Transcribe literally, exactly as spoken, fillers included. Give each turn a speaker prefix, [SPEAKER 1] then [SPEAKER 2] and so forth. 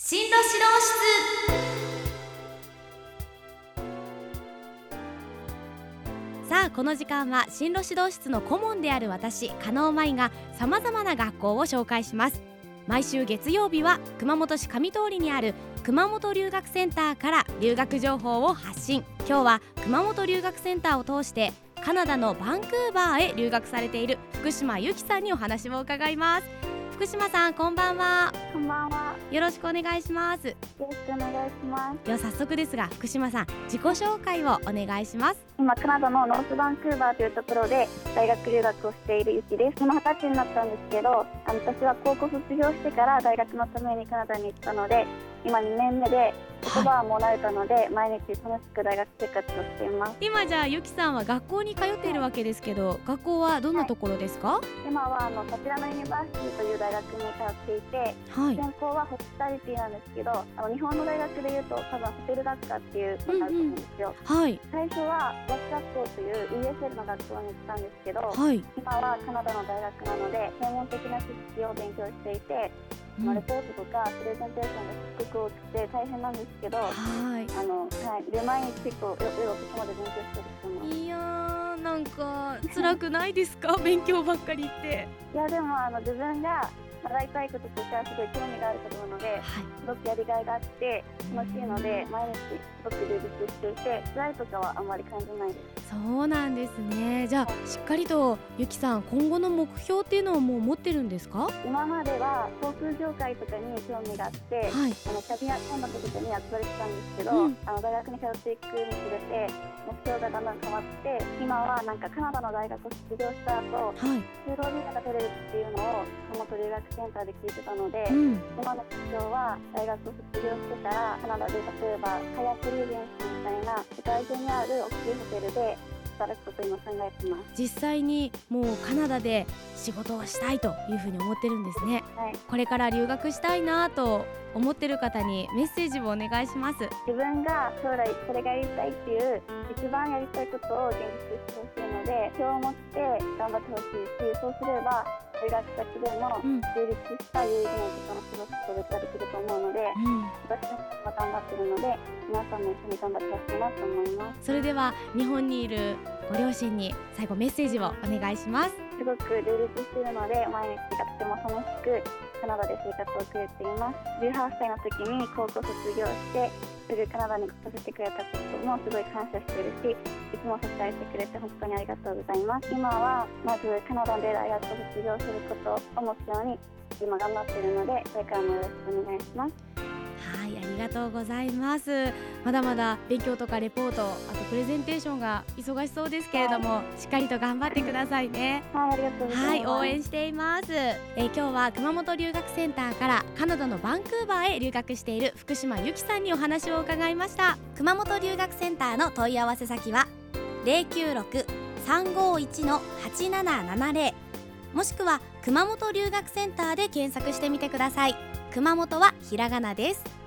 [SPEAKER 1] 進路指導室。さあこの時間は進路指導室の顧問である私加納舞がさまざまな学校を紹介します。毎週月曜日は熊本市上通りにある熊本留学センターから留学情報を発信。今日は熊本留学センターを通してカナダのバンクーバーへ留学されている福島由紀さんにお話を伺います。福島さん、こんばんは。
[SPEAKER 2] こんばんは。
[SPEAKER 1] よろしくお願いします。
[SPEAKER 2] よろしくお願いします。
[SPEAKER 1] では早速ですが、福島さん、自己紹介をお願いします。
[SPEAKER 2] 今カナダのノースバンクーバーというところで大学留学をしているゆきです。今はたちになったんですけど、あの私は高校卒業してから大学のためにカナダに行ったので、今にねんめで言葉はもらえたので、はい、毎日楽しく大学生活をしています。
[SPEAKER 1] 今じゃあゆきさんは学校に通っているわけですけど、はい、学校はどんなところですか？はい、
[SPEAKER 2] 今はあのこちらのユニバーシティという大学に通っていて、はい、専攻はホスピタリティなんですけど、あの日本の大学でいうと多分ホテル学科っていうのがあると思うんですよ。うんうん、はい、最初は語学学校という イーエスエル の学校に行ったんですけど、はい、今はカナダの大学なので専門的な知識を勉強していて、うん、レポートとかプレゼンテーションがすごく多くて大変なんですけど、はい、あのはい、で毎日結構夜遅くまで勉強してると思います。
[SPEAKER 1] いやー、なんか辛くないですか？勉強ばっかり言って。
[SPEAKER 2] いやでもあの自分が習いたいこととかすごい興味があることなので、はい、すごくやりがいがあって楽しいので毎日すごく充実していて、辛いとかはあんまり感じないです。
[SPEAKER 1] そうなんですね。じゃあ、はい、しっかりとゆきさん今後の目標っていうのをもう持ってるんですか？
[SPEAKER 2] 今までは航空業界とかに興味があって、はい、あのキャビンアテンダントとかに憧れてたんですけど、うん、あの大学に通っていくにつれて目標がだんだん変わって、今はなんかカナダの大学を卒業した後、はい、就労ビザが取れるっていうのを熊本留学センターで聞いてたので、うん、今の目標は大学を卒業してからカナダで例えばハヤトリージェンシーみたいな世界中にある大きいホテルで働くことを今考えてます。
[SPEAKER 1] 実際にもうカナダで仕事をしたいというふうに思ってるんですね。はい、これから留学したいなと思ってる方にメッセージをお願いします。
[SPEAKER 2] 自分が将来これがやりたいっていう一番やりたいことを現実してほしいので、今日を持って頑張ってほしいし、そうすれば留学先でも充実した有意義な時間を過ごすことができると思うので、うん、私も頑張ってるので皆さんも一緒に頑張ってほしいなと思います。
[SPEAKER 1] それでは日本にいるご両親に最後メッセージをお願いします。
[SPEAKER 2] すごく充実しているので毎日がとても楽しくカナダで生活を送れています。じゅうはっさいの時に高校卒業してすぐカナダに来させてくれたこともすごい感謝しているし、いつも支えてくれて本当にありがとうございます。今はまずカナダで大学を卒業することを目標に今頑張っているので、これからもよろしくお願いします。
[SPEAKER 1] はい、ありがとうございます。まだまだ勉強とかレポート、あとプレゼンテーションが忙しそうですけれども、はい、しっかりと頑張ってくださいね。
[SPEAKER 2] はい、ありがとうございます。
[SPEAKER 1] はい、応援しています。えー、今日は熊本留学センターからカナダのバンクーバーへ留学している福島由紀さんにお話を伺いました。熊本留学センターの問い合わせ先は ゼロきゅうろく さんごいち はちななななゼロ もしくは熊本留学センターで検索してみてください。熊本はひらがなです。